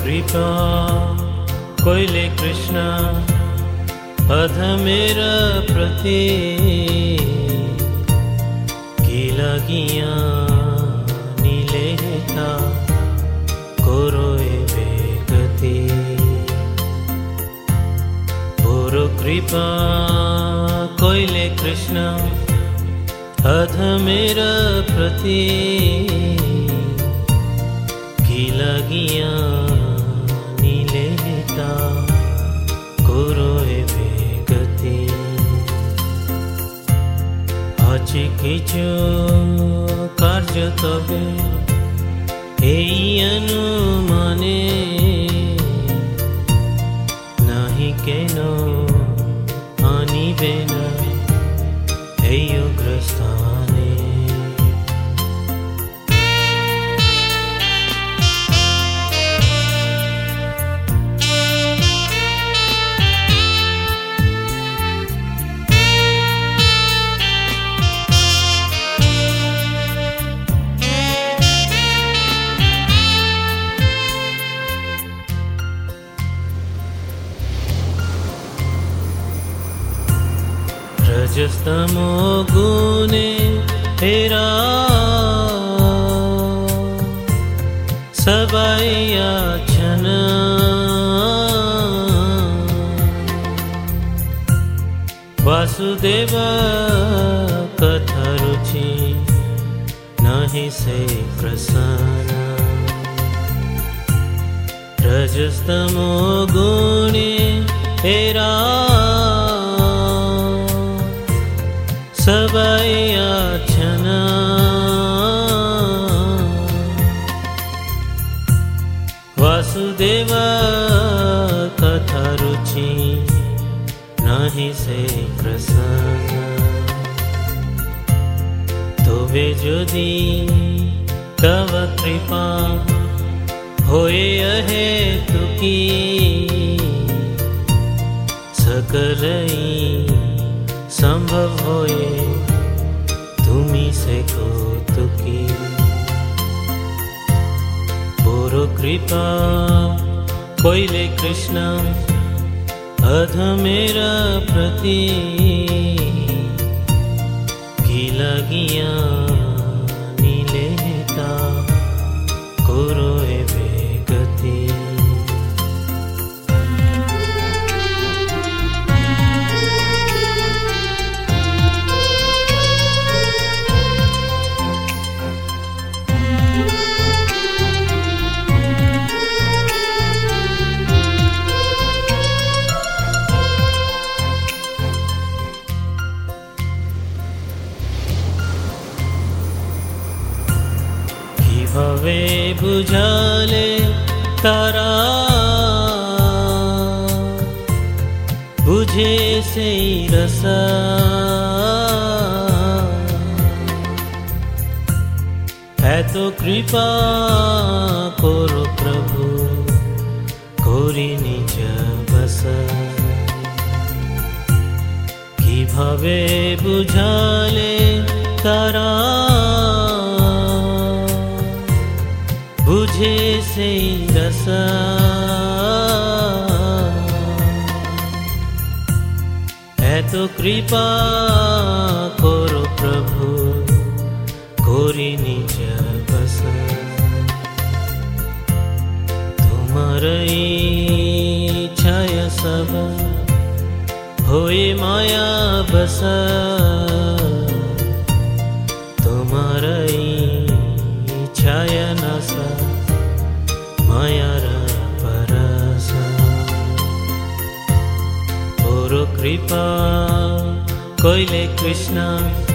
कृपा कोइले कृष्ण अधमेर प्रति गिलागिया नीलेता कोरोए बेगति बोरो कृपा कोइले कृष्ण अधमेर प्रति गिलागिया नीलेता कोरोए बेगति आछि किछु कार्य तबे एई अनुमाने नाहि केनो आनिबे ना एई उग्रस्थाने रजस्तमो गुणे हेरा सबाया छना वासुदेव कथा रुचि नहीं से प्रसन्न रजस्तमो गुणे हेरा सबाया छना वासुदेव कथा रुचि नहीं से प्रसन्न तोबे यदि तव कृपा होए अहेतुकी सकलई संभव होए तुमी से कौतुकी बोरो कृपा कोइले कृष्ण अधमेर प्रति गिलागिया नीलेता कोरोए बेगति भवे बुझाले तारा बुझे से रसा है तो कृपा करो प्रभु कोरी निज बसा कि भवे बुझाले तारा बुझे से रसा है तो कृपा करो प्रभु कोरी निज बसा तुम्हारी छाया सब होए माया बसा तुम्हारी छाया नसा मायार परसा बोरो कृपा कोइले कृष्ण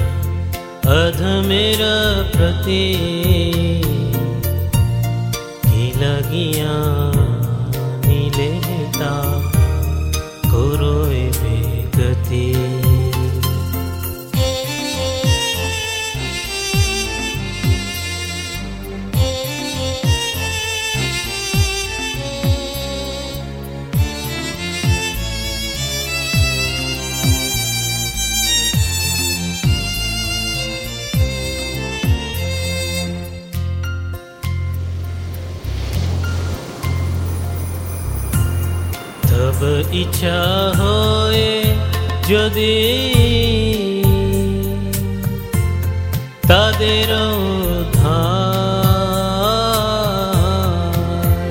अधमेर प्रति गिलागिया नीलेता कोरोए बेगति तब इच्छा होए যদি তাদের উদ্ধার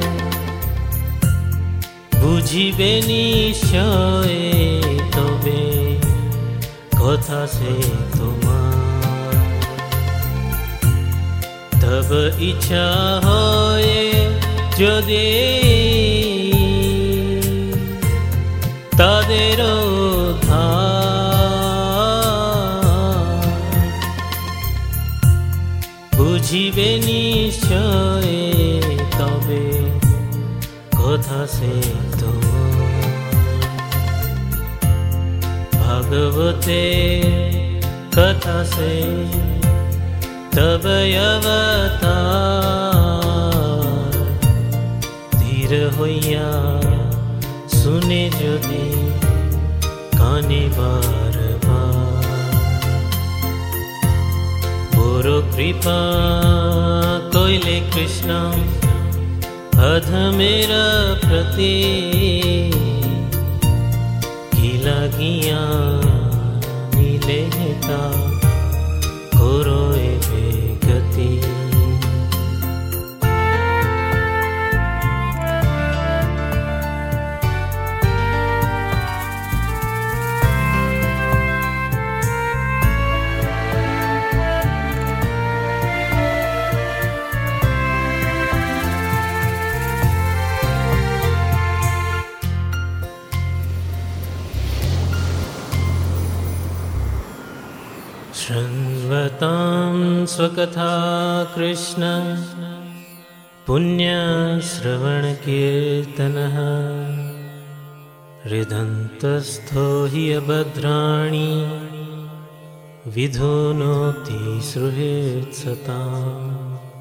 বুঝিবে নিশ্চয় তবে কথা সে তোমার তব ইচ্ছা হয় যদি তাদের বুঝিবে নিশ্চয় তবে কথা সে তোমার ভাগবতে কথা সে তব অবতার ধীর হইয়া শুনে যদি কানে বারবার বড় কৃপা কইলে কৃষ্ণ अधमेर प्रति की लगिया नीलेता कोरोए बेगति शृण्वतां स्वकथा कृष्ण पुण्यश्रवणकीर्तनः हृदन्तस्थो हि अभद्राणि विधुनोति सुहृत्सताम्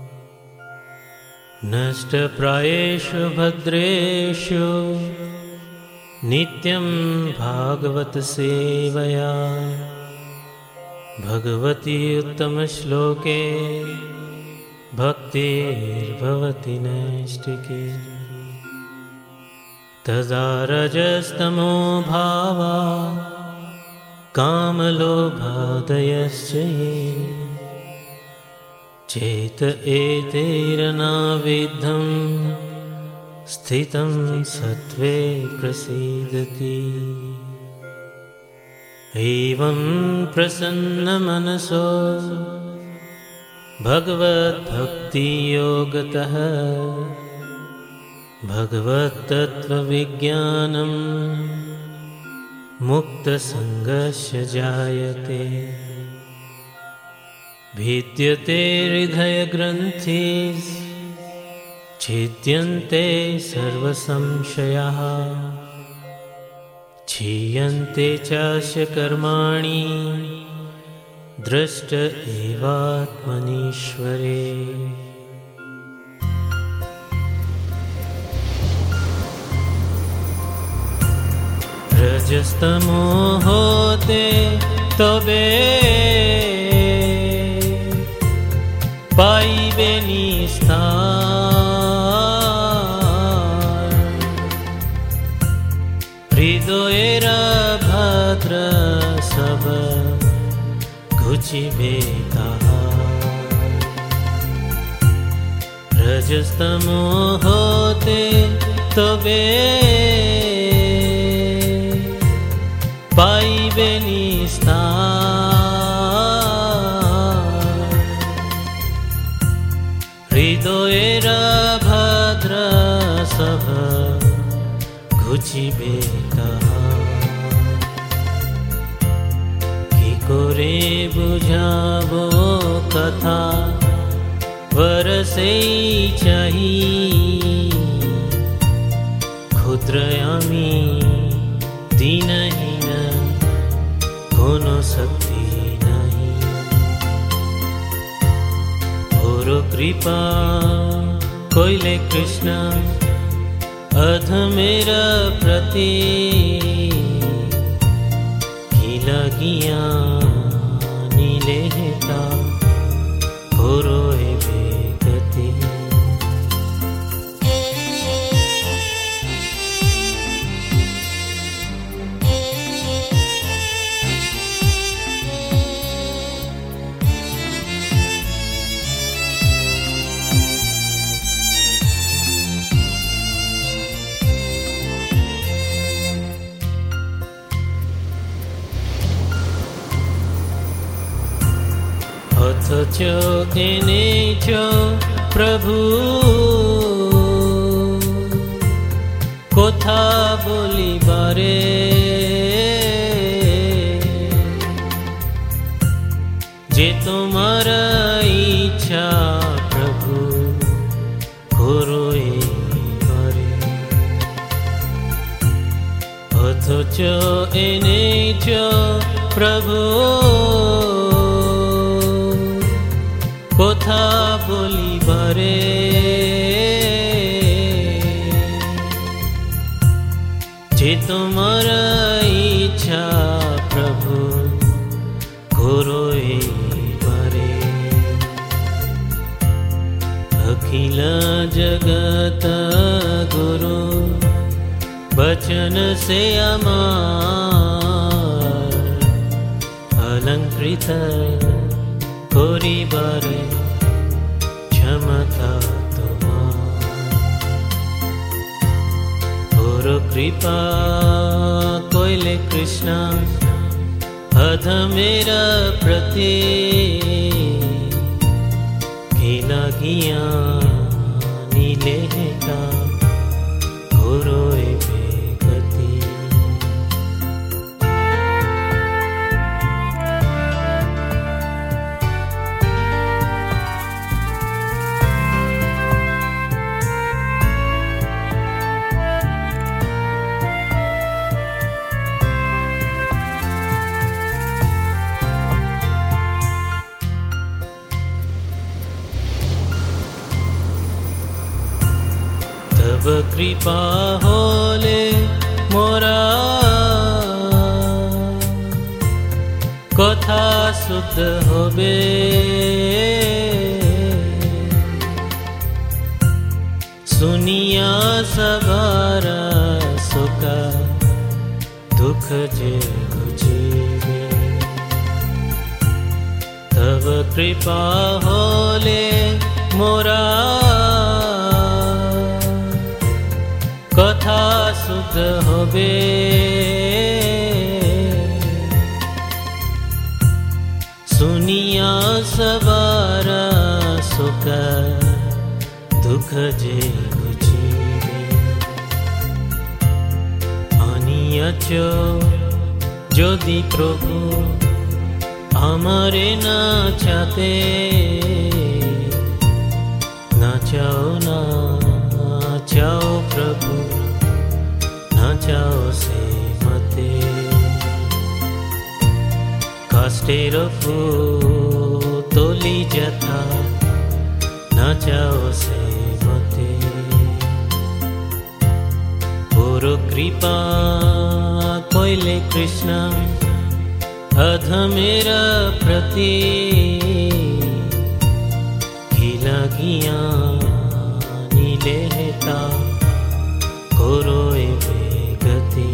नष्टप्रायेषु भद्रेषु नित्यं भागवतसेवया भगवती उत्तमश्लोके भक्तिर्भवति नैष्टिकी तदा रजस्तमो भावा कामलोभादयश्च ये चेत एतैरनाविद्धं स्थितं सत्त्वे प्रसीदति एवं प्रसन्नमनसो भगवद्भक्तियोगतः भगवत्तत्त्वविज्ञानं मुक्तसङ्गस्य जायते भिद्यते हृदयग्रन्थिः छिद्यन्ते सर्वसंशयाः क्षीयन्ते चास्य कर्माणि दृष्ट एवात्मनीश्वरे रजस्तमो होते तबे पाइबे निस्तार हृदयेर भद्र सब घुचिबे ताहार रजस्तमो होते तबे पाइबे निस्तार हृदयेर भद्र सब घुचिबे ताहार कि करे बुझाबो कथा वरसेई चाही क्षुद्र आमी दीनहीन कोनो शक्ति नहीं और कृपा कोइले कृष्ण अधमेर प्रति की लगिया नीलेता होरोए बेगति অথচ এনেছ প্রভু কথা বলিবারে, যে তোমার ইচ্ছা প্রভু করো এবারে। অথচ এনেছ প্রভু কথা বলিবারে, যে তোমার ইচ্ছা প্রভু করো এবারে। अखिल जगत गुरु वचन से अमार अलंकृत करिबारे क्षमता तुम्हार। और कृपा कोइले कृष्ण अधमेरा प्रति गिया नीलेता घोरोए बेगति। तब कृपा होले मोरा कथा शुद्ध होबे। सुनिया सबारा सुका दुख जे घुचीबे। तब कृपा होले मोरा कथा शुद्ध होबे। सुनिया सबारा सुका दुख जे घुचीबे। अनियच यदि प्रभु हमारे ना चाहते, ना चाहो ना चाओ प्रभु, ना चाओ से मते। काष्टेर तोली जथा ना चाओ से मते। और कृपा कोइले कृष्ण अधमेरा प्रति खिला गिया नीलेता घोरोए बेगति।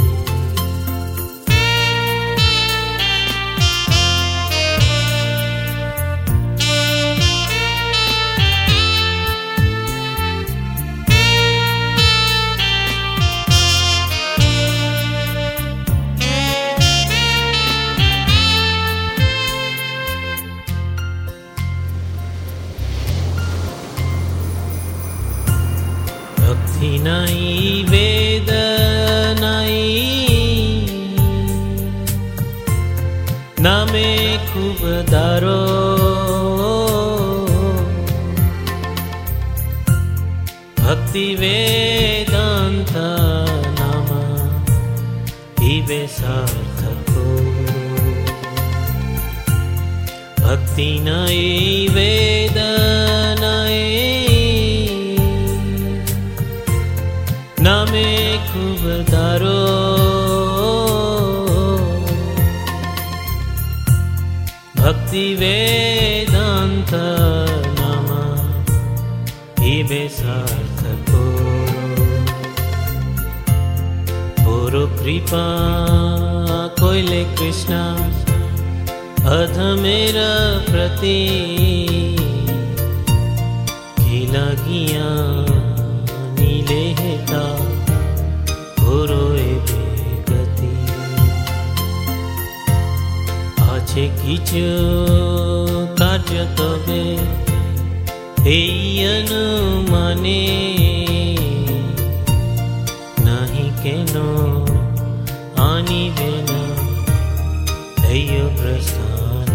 भक्ति नाई वेद नाई नामे खूब दारो। भक्ति वेदांत नामा हिबे सार्थको। भक्ति नाई वेद नाई नामे खूब दारो। भक्ति वेदांत नामा हिबे सार्थको। और कृपा कोइले कृष्ण अधमेरा प्रति खिला गिया नीलेता घोरोए बेगति। आछे किछु कार्य तबे एयनु माने नहीं केनो आनी देना एयो प्रस्थाने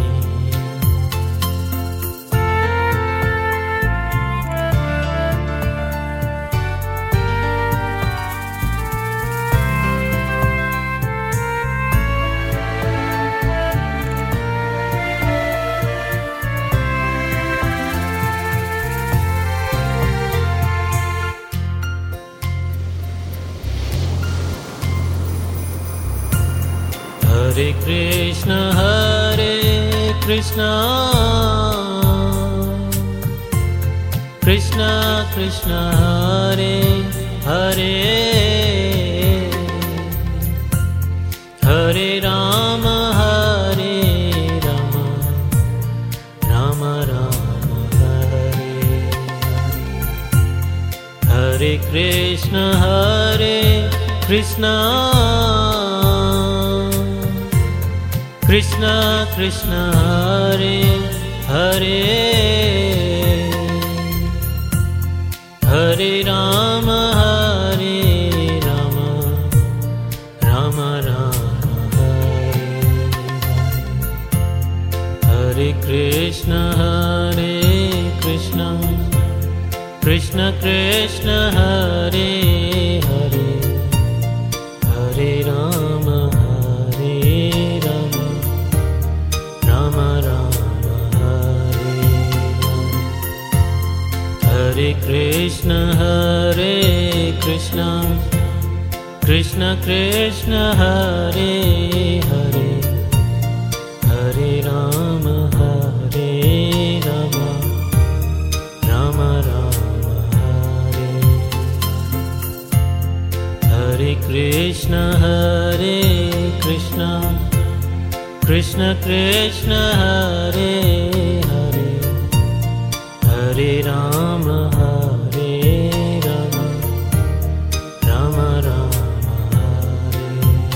Hare Krishna Krishna Krishna Hare Hare Hare Rama Rama Rama Hare Hare Krishna Krishna Krishna Krishna Hare Hare Hare Rama Rama Rama Hare Hare Krishna Krishna Krishna Hare Hare Hare Rama Rama Hare Hare Krishna Krishna Krishna Hare Hare Hare Rama Rama Hare Hare Krishna Krishna Krishna Hare Hare Hare Rama Rama Hare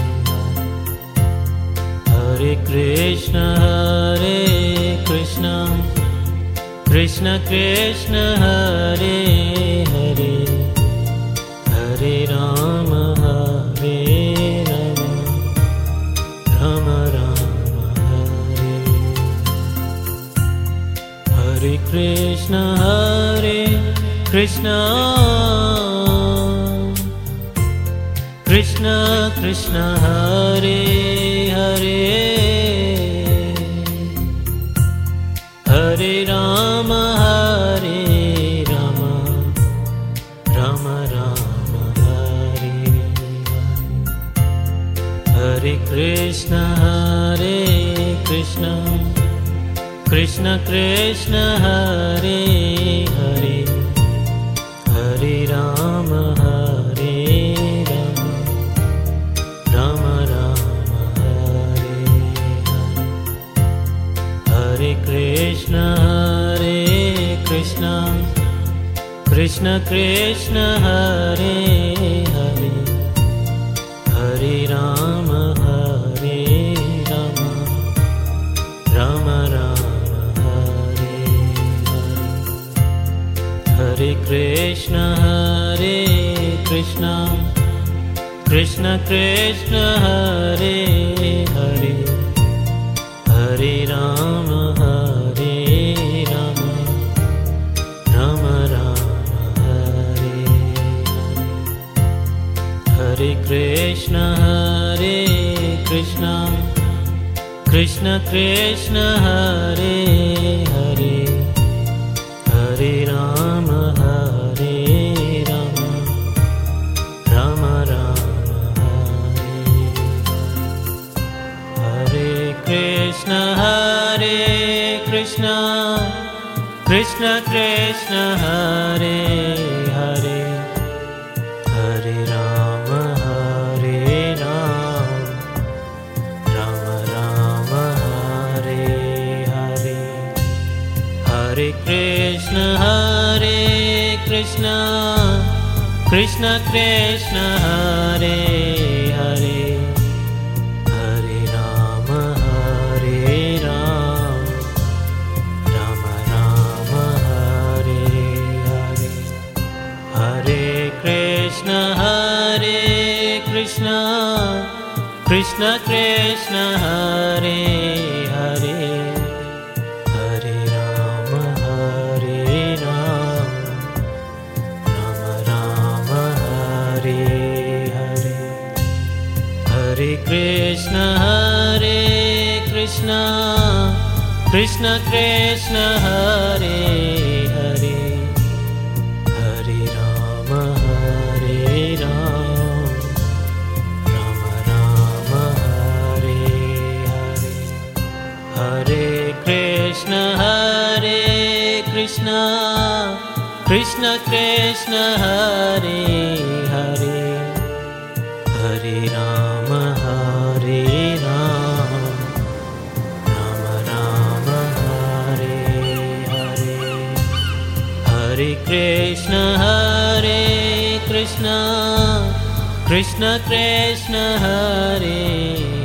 Hare Krishna Krishna Krishna Hare Hare Hare Rama Rama Hare Hare Krishna Krishna Krishna Hare Hare Hare Rama Rama Hare Hare Krishna Krishna Krishna Hare Hare Hare Rama Rama Hare Hare Krishna Krishna Krishna Hare Hare Hare Rama Rama Hare Hare Krishna Krishna Krishna Hare Hare Hare Rama Rama Hare Hare Krishna Krishna Krishna Hare Hare Hare Rama Rama Hare Hare Krishna Krishna Krishna Hare Hare Hare Rama Rama Hare Hare Hare Krishna Krishna Krishna Hare Hare Hare Rama Krishna Hare Krishna Krishna Krishna Hare Hare Hare Rama Hare Rama Rama Rama Hare Hare Hare Krishna Krishna Krishna Hare Hare Hare Rama Hare Rama Rama Rama Hare Hare Hare Krishna Krishna Krishna Hare Hare Hare Rama Hare Rama Rama Rama Hare Hare Hare Krishna Krishna Krishna Hare